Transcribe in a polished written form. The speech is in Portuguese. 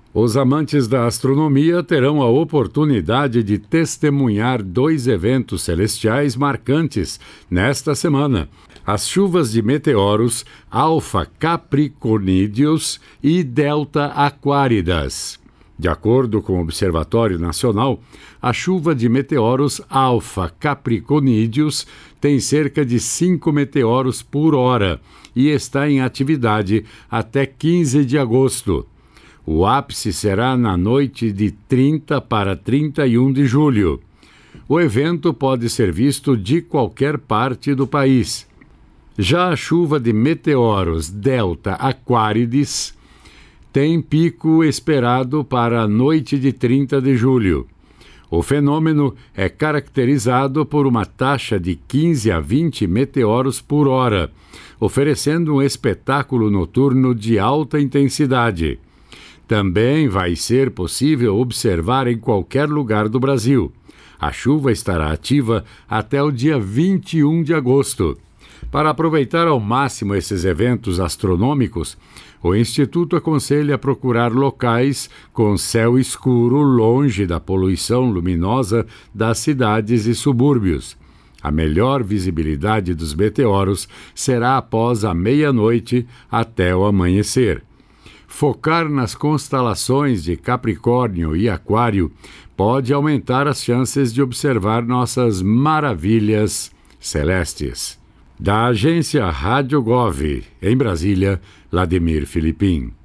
Os amantes da astronomia terão a oportunidade de testemunhar 2 eventos celestiais marcantes nesta semana: as chuvas de meteoros Alfa Capricornídeos e Delta Aquáridas. De acordo com o Observatório Nacional, a chuva de meteoros Alfa Capricornídeos tem cerca de 5 meteoros por hora e está em atividade até 15 de agosto. O ápice será na noite de 30 para 31 de julho. O evento pode ser visto de qualquer parte do país. Já a chuva de meteoros Delta Aquárides tem pico esperado para a noite de 30 de julho. O fenômeno é caracterizado por uma taxa de 15 a 20 meteoros por hora, oferecendo um espetáculo noturno de alta intensidade. Também vai ser possível observar em qualquer lugar do Brasil. A chuva estará ativa até o dia 21 de agosto. Para aproveitar ao máximo esses eventos astronômicos, o Instituto aconselha procurar locais com céu escuro longe da poluição luminosa das cidades e subúrbios. A melhor visibilidade dos meteoros será após a meia-noite até o amanhecer. Focar nas constelações de Capricórnio e Aquário pode aumentar as chances de observar nossas maravilhas celestes. Da agência Rádio Gov, em Brasília, Vladimir Filipim.